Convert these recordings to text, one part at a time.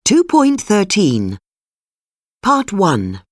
2.13 Part 1.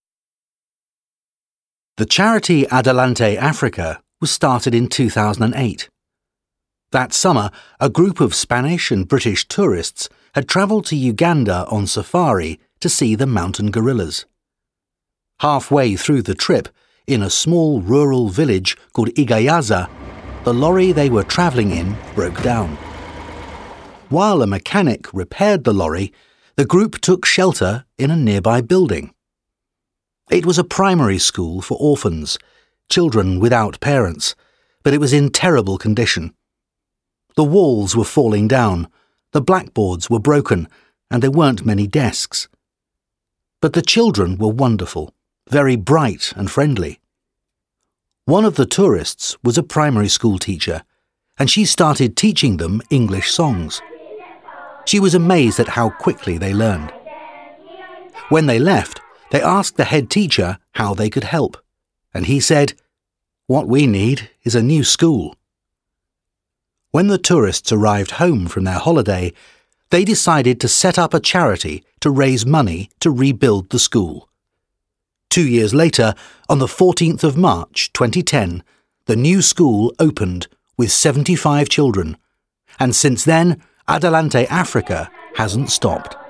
The charity Adelante Africa was started in 2008. That summer, a group of Spanish and British tourists had travelled to Uganda on safari to see the mountain gorillas. Halfway through the trip, in a small rural village called Igayaza, the lorry they were travelling in broke down. While a mechanic repaired the lorry, the group took shelter in a nearby building. It was a primary school for orphans, children without parents, but it was in terrible condition. The walls were falling down, the blackboards were broken, and there weren't many desks. But the children were wonderful, very bright and friendly. One of the tourists was a primary school teacher, and she started teaching them English songs. She was amazed at how quickly they learned. When they left, they asked the head teacher how they could help, and he said, "What we need is a new school." When the tourists arrived home from their holiday, they decided to set up a charity to raise money to rebuild the school. 2 years later, on the 14th of March 2010, the new school opened with 75 children, and since then, Adelante Africa hasn't stopped.